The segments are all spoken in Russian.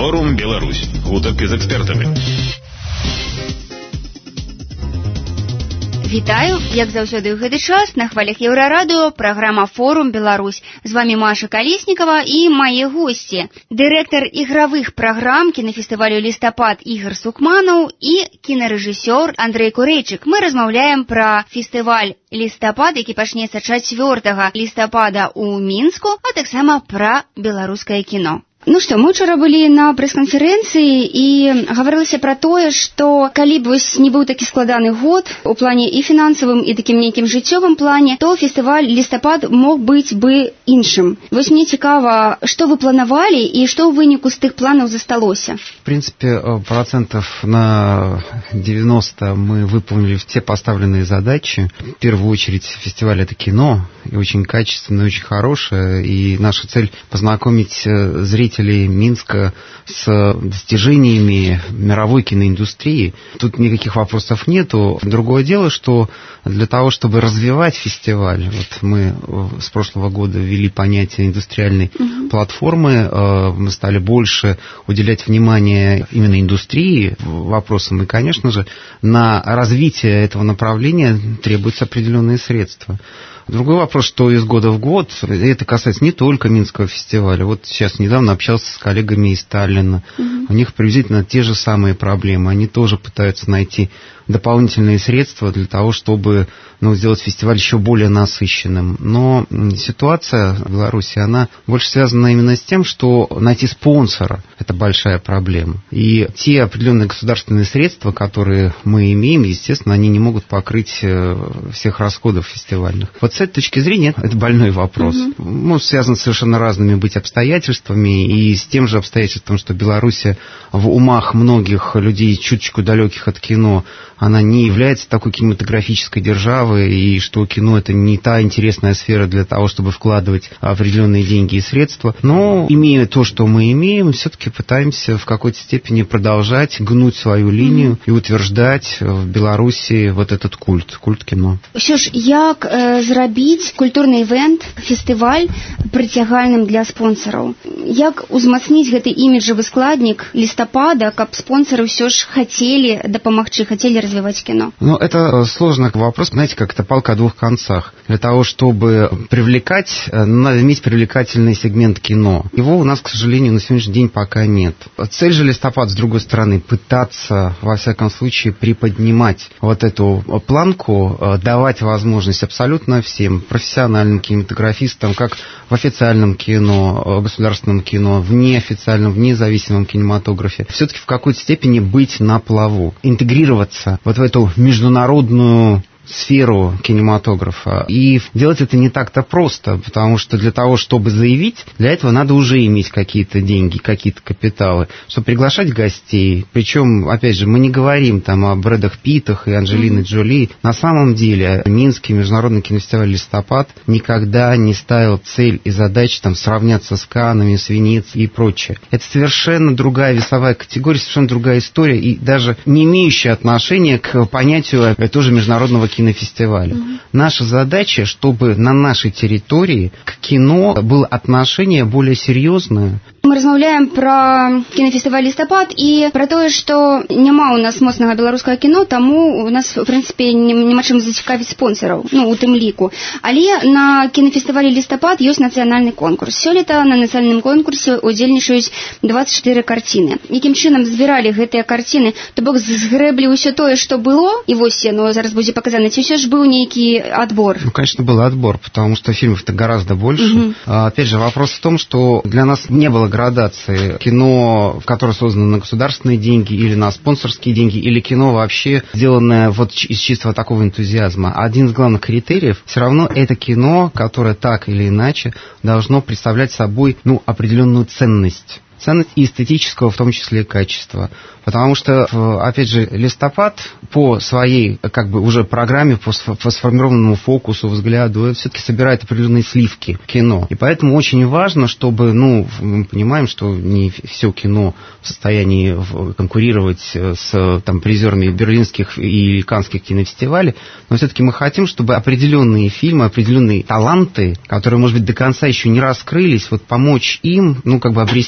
Форум Беларусь. Гутарки з експертами. Вітаю, як заўсёды ў гэты час на хвалях Еўрарадыо праграма «Форум Беларусь». З вами Маша Колеснікова і мае госці. Дырэктар ігравых праграм кінафестывалю «Лістапад» Ігор Сукманаў і кінарэжысёр Андрэй Курэйчык. Мы размаўляем пра фестываль «Лістапад», які пачнецца 4 лістапада ў Мінску, а таксама пра беларускае кіно. Ну што, мы ўчора былі на прэс-канферэнцыі і гаварылася пра тое, што калі б вось не быў такі складаны год у плане і фінансавым, і такім нейкім жыццёвым плане, то фестываль «Лістапад» мог быць бы іншым. Вось мне цікава, што вы планавалі і што ў выніку з тых планаў засталося? В принципе, процентов на 90 мы выполнили все поставленные задачи. В первую очередь фестиваль — это кино, и очень качественное, очень хорошее, и наша цель — познакомить зрителей Минска с достижениями мировой киноиндустрии. Тут никаких вопросов нету. Другое дело, что для того, чтобы развивать фестиваль, вот мы с прошлого года ввели понятие индустриальной платформы, мы стали больше уделять внимание именно индустрии вопросам, и, конечно же, на развитие этого направления требуются определенные средства. Другой вопрос, что из года в год, это касается не только Минского фестиваля. Вот сейчас недавно общался с коллегами из Таллина. У них приблизительно те же самые проблемы. Они тоже пытаются найти дополнительные средства для того, чтобы сделать фестиваль еще более насыщенным. Но ситуация в Беларуси, она больше связана именно с тем, что найти спонсора – это большая проблема. И те определенные государственные средства, которые мы имеем, естественно, они не могут покрыть всех расходов фестивальных. Вот с этой точки зрения это больной вопрос. Может, связан с совершенно разными быть обстоятельствами, и с тем же обстоятельством, что Беларусь в умах многих людей, чуточку далеких от кино, она не является такой кинематографической державой, и что кино — это не та интересная сфера для того, чтобы вкладывать определенные деньги и средства. Но, имея то, что мы имеем, все-таки пытаемся в какой-то степени продолжать гнуть свою линию и утверждать в Беларуси вот этот культ кино. Що ж, як зрабіць культурны івент, фестываль прыцягальным для спонсораў? Як узмацніць гэты іміджавы складнік лістапада, каб спонсоры все ж хотели дапамагчы, хотели развивать кино? Ну, это сложный вопрос, знаете, как это палка о двух концах. Для того, чтобы привлекать, надо иметь привлекательный сегмент кино. Его у нас, к сожалению, на сегодняшний день пока нет. Цель же «Листопад», с другой стороны, пытаться, во всяком случае, приподнимать вот эту планку, давать возможность абсолютно всем профессиональным кинематографистам, как в официальном кино, государственном кино, в неофициальном, в независимом кинематографе, все-таки в какой-то степени быть на плаву, интегрироваться вот в эту международную сферу кинематографа. И делать это не так-то просто, потому что для того, чтобы заявить, для этого надо уже иметь какие-то деньги, какие-то капиталы, чтобы приглашать гостей. Причем, опять же, мы не говорим там о Брэдах Питтах и Анджелине Джоли. На самом деле, Минский международный кинофестиваль «Листопад» никогда не ставил цель и задачи там сравняться с Каннами, с Венецией и прочее. Это совершенно другая весовая категория, совершенно другая история, и даже не имеющая отношения к понятию тоже международного кинофестиваля. Наша задача, чтобы на нашей территории к кино было отношение более серьезное. Мы размаўляем пра кінафестываль «Лістапад» і пра тое, што няма ў нас моцнага беларускага кіно, таму у нас, в прынцыпе, няма чым зацікавіць спонсораў, у тым ліку. Але на кінафестывалі «Лістапад» ёсць нацыянальны конкурс. Сёлета на нацыянальным конкурсе удзельнічаюць 24 карціны. Якім чынам збіралі гэтыя карціны? То бок згрэблі ўсё тое, што было, і вось яно зараз будзе паказана, ці ўсё ж быў нейкі отбор? Ну, конечно, был отбор, потому что фильмов-то гораздо больше. Опять же, вопрос в том, что для нас не было градации. Кино, которое создано на государственные деньги или на спонсорские деньги, или кино вообще сделанное вот из чистого такого энтузиазма. Один из главных критериев все равно это кино, которое так или иначе должно представлять собой определенную ценность. Ценность и эстетического, в том числе, качества. Потому что, опять же, «Листопад» по своей, уже программе, по сформированному фокусу, взгляду, все-таки собирает определенные сливки кино. И поэтому очень важно, чтобы, мы понимаем, что не все кино в состоянии конкурировать с призерами берлинских и каннских кинофестивалей, но все-таки мы хотим, чтобы определенные фильмы, определенные таланты, которые, может быть, до конца еще не раскрылись, помочь им, обрести вот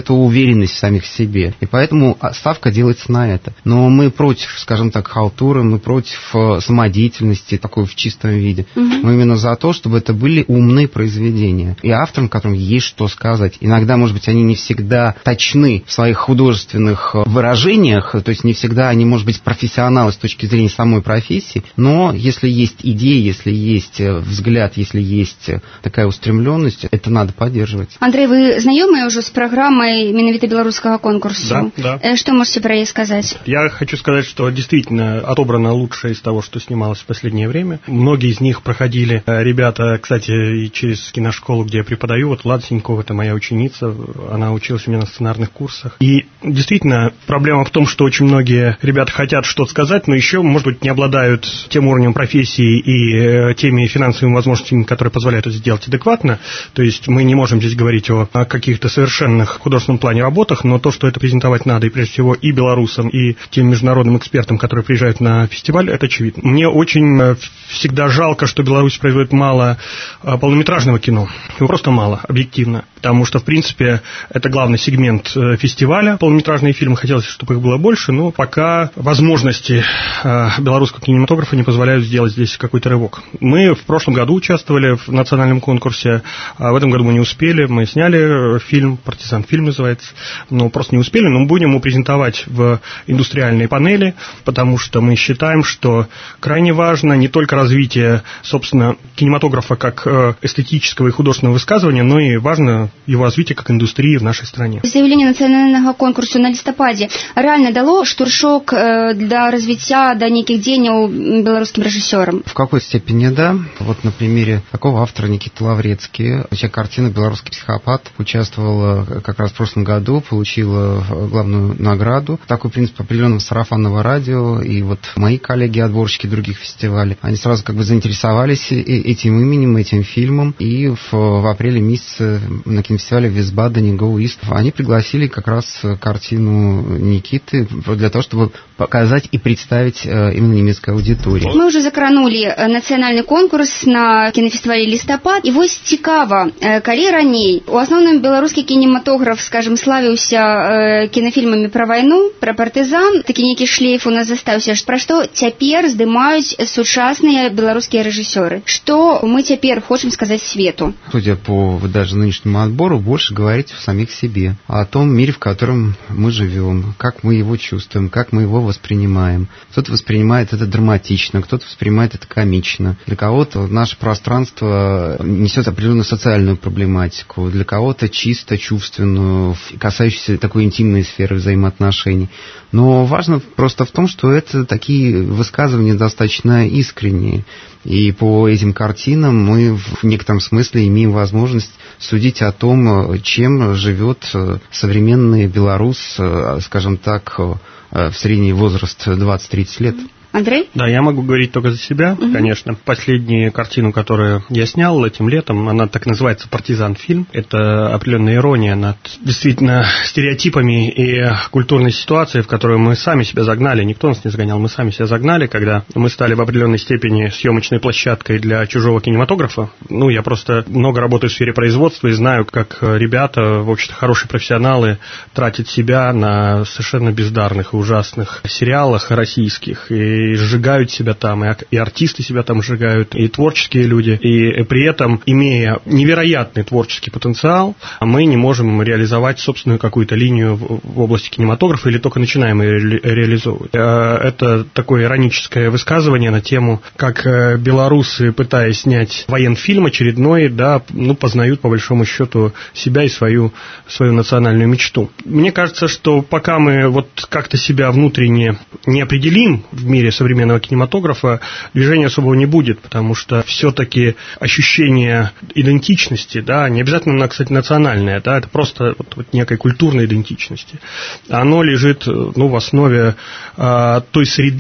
эту уверенность в самих себе. И поэтому ставка делается на это. Но мы против, скажем так, халтуры, мы против самодеятельности такой в чистом виде. Мы именно за то, чтобы это были умные произведения. И авторам, которым есть что сказать. Иногда, может быть, они не всегда точны в своих художественных выражениях, то есть не всегда они, может быть, профессионалы с точки зрения самой профессии, но если есть идея, если есть взгляд, если есть такая устремленность, это надо поддерживать. Андрей, вы знакомы уже с программой менавіта белорусского конкурса? Да. Что можете про нее сказать? Я хочу сказать, что действительно отобрано лучшее из того, что снималось в последнее время. Многие из них проходили ребята, кстати, и через киношколу, где я преподаю. Вот Влада Синькова, это моя ученица, она училась у меня на сценарных курсах. И действительно, проблема в том, что очень многие ребята хотят что-то сказать, но еще, может быть, не обладают тем уровнем профессии и теми финансовыми возможностями, которые позволяют это сделать адекватно. То есть мы не можем здесь говорить о каких-то совершенных в художественном плане работах, но то, что это презентовать надо, и прежде всего и белорусам, и тем международным экспертам, которые приезжают на фестиваль, это очевидно. Мне очень всегда жалко, что Беларусь производит мало полнометражного кино. Его просто мало, объективно. Потому что, в принципе, это главный сегмент фестиваля. Полнометражные фильмы, хотелось, чтобы их было больше, но пока возможности белорусского кинематографа не позволяют сделать здесь какой-то рывок. Мы в прошлом году участвовали в национальном конкурсе, а в этом году мы не успели. Мы сняли фильм, «Партизан» фильм называется, но просто не успели. Но мы будем его презентовать в индустриальной панели, потому что мы считаем, что крайне важно не только развитие, собственно, кинематографа как эстетического и художественного высказывания, но и важно его развитие как индустрии в нашей стране. Заявление национального конкурса на листопаде реально дало штуршок для развития до неких денег белорусским режиссерам? В какой степени да. Вот на примере такого автора Никиты Лаврецкий, чья картина «Белорусский психопат» участвовала как раз в прошлом году, получила главную награду. Такой принцип определенного сарафанного радио, и вот мои коллеги-отборщики других фестивалей, они сразу как бы заинтересовались этим именем, этим фильмом, и в апреле месяце на кинофестивале в Висбадене Go East они пригласили как раз картину Никиты для того, чтобы показать и представить именно немецкой аудитории. Мы уже закранули национальный конкурс на кинофестивале «Листопад». И вот цікава, калі раней у асноўным беларускі кінематограф, скажем, славіўся кінафільмамі пра вайну, пра партызан, такі нейкі шлейф у нас застаўся, пра што цяпер здымаюць сучасныя беларускія рэжысёры. Што мы цяпер хочам сказаць свету? Судя по даже нынешнему отбору, больше говорить о самих себе, о том мире, в котором мы живем, как мы его чувствуем, как мы его воспринимаем. Кто-то воспринимает это драматично, кто-то воспринимает это комично. Для кого-то наше пространство несет определенную социальную проблематику, для кого-то чисто чувственную, касающуюся такой интимной сферы взаимоотношений. Но важно просто в том, что это такие высказывания достаточно искренние. И по этим картинам мы в некотором смысле имеем возможность судить о том, чем живет современный белорус, скажем так, в средний возраст 20-30 лет. Андрей? Да, я могу говорить только за себя, конечно. Последнюю картину, которую я снял этим летом, она так называется «Партизан» фильм. Это определенная ирония над действительно стереотипами и культурной ситуацией, в которую мы сами себя загнали. Никто нас не загонял, мы сами себя загнали, когда мы стали в определенной степени съемочной площадкой для чужого кинематографа. Ну, я просто много работаю в сфере производства и знаю, как ребята, в общем-то, хорошие профессионалы, тратят себя на совершенно бездарных и ужасных сериалах российских, и сжигают себя там, и артисты себя там сжигают, и творческие люди, и при этом, имея невероятный творческий потенциал, мы не можем реализовать собственную какую-то линию в области кинематографа или только начинаем ее реализовывать. Это такое ироническое высказывание на тему, как белорусы, пытаясь снять военфильм очередной, да, ну, познают по большому счету себя и свою национальную мечту. Мне кажется, что пока мы вот как-то себя внутренне не определим в мире современного кинематографа, движения особого не будет, потому что все-таки ощущение идентичности, да, не обязательно, кстати, национальное, да, это просто вот некой культурной идентичности, оно лежит, ну, в основе той среды,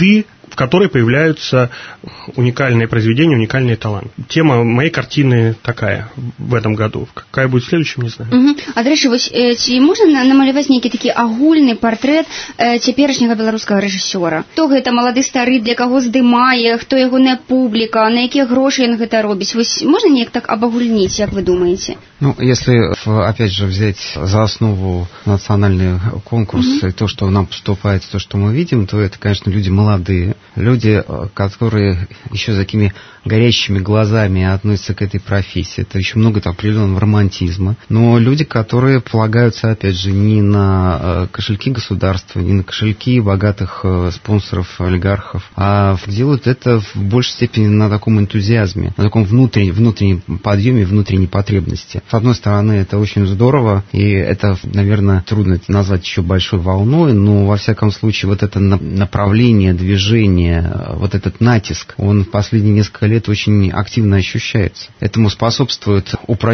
в которой появляются уникальные произведения, уникальные таланты. Тема моей картины такая в этом году. Какая будет в следующем, не знаю. А дальше, ці можна намаляваць нейкі такі агульны партрэт цяперашняга беларускага рэжысёра? Хто гэта малады, стары, для каго здымае, хто ягоная публіка, на якія грошы ён гэта робіць? Можна неяк так абагульніць, як вы думаете? Если, опять же, взять за основу национальный конкурс и то, что нам поступает, то, что мы видим, то это, конечно, люди молодые, люди, которые еще за такими горящими глазами относятся к этой профессии. Это еще много определенного романтизма. Но люди, которые полагаются, опять же, не на кошельки государства, не на кошельки богатых спонсоров, олигархов, а делают это в большей степени на таком энтузиазме, на таком внутреннем подъеме, внутренней потребности. С одной стороны, это очень здорово, и это, наверное, трудно назвать еще большой волной, но, во всяком случае, вот это направление, движение, вот этот натиск, он в последние несколько лет очень активно ощущается. Этому способствует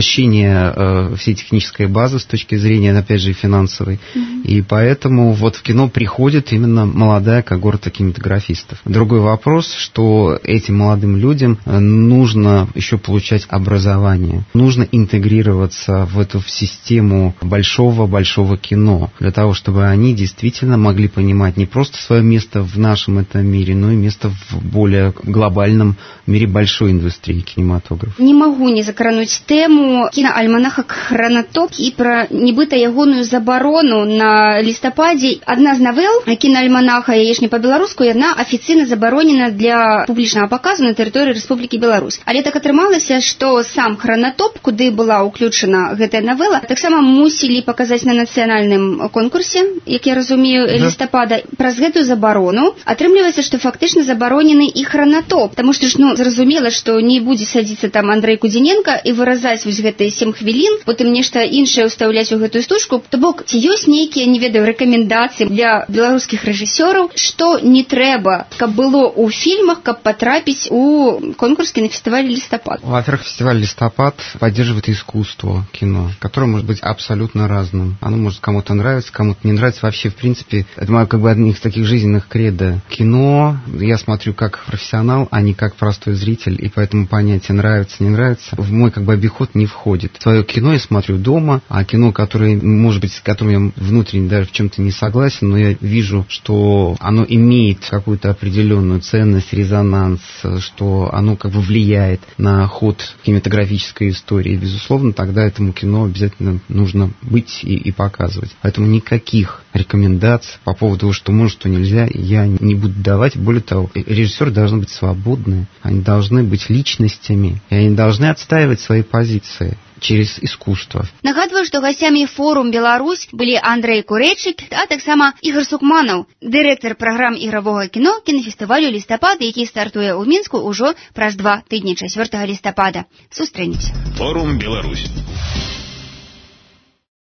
упрощение всей технической базы с точки зрения, опять же, финансовой. И поэтому вот в кино приходит именно молодая когорта кинематографистов. Другой вопрос, что этим молодым людям нужно еще получать образование. Нужно интегрироваться в эту систему большого-большого кино, для того, чтобы они действительно могли понимать не просто свое место в нашем этом мире, но и место в более глобальном мире большой индустрии кинематографа. Не могу не закрануть тему кінаальманаха «Хронатоп» і пра нібыта ягоную забарону на лістападзе. Адна з навел кінаальманаха, яе ж не па-беларуску, яна афіцыйна забаронена для публічнага паказу на тэрыторыі Рэспублікі Беларусь. Але так атрымалася, што сам «Хронатоп», куды была ўключана гэтая навела, таксама мусілі паказаць на нацыянальным конкурсе, як я разумею, лістапада. Праз гэтую забарону атрымліваецца, што фактычна забаронены і «Хронатоп», таму што зразумела, што не будзе садзіцца там Андрэй Кудзіненка і выразаць вось гэтыя 7 хвілін, потым нешта іншае ўстаўляць у гэтую стужку. То бок, ці ёсць нейкія, не ведаю, рэкамендацыі для беларускіх рэжысёраў, што не трэба, каб было ў фільмах, каб потрапіць у конкурс кинофестиваля «Листопад»? Во-первых, фестиваль «Листопад» поддерживает искусство кино, которое может быть абсолютно разным. Оно может кому-то нравиться, кому-то не нравится. Вообще, в принципе, это мое одних из таких жизненных кредо. Кино я смотрю как профессионал, а не как простой зритель, и поэтому понятие нравится, не нравится в мой обиход не входит. Свое кино я смотрю дома, а кино, которое, может быть, с которым я внутренне даже в чем-то не согласен, но я вижу, что оно имеет какую-то определенную ценность, резонанс, что оно влияет на ход кинематографической истории. Безусловно, тогда этому кино обязательно нужно быть и показывать. Поэтому никаких рекомендаций по поводу того, что можно, что нельзя, я не буду давать. Более того, режиссеры должны быть свободны, они должны быть личностями, и они должны отстаивать свои позиции через искусство. Нагадваю, што гасцямі форум «Беларусь» былі Андрэй Курэчык, а таксама Ігор Сукманаў, дырэктар праграм ігравога кіно кінафестывалю «Лістапад», які стартуе ў Мінску ўжо праз 2 тыдні, 4 лістапада. Сустрэнемся. Форум «Беларусь».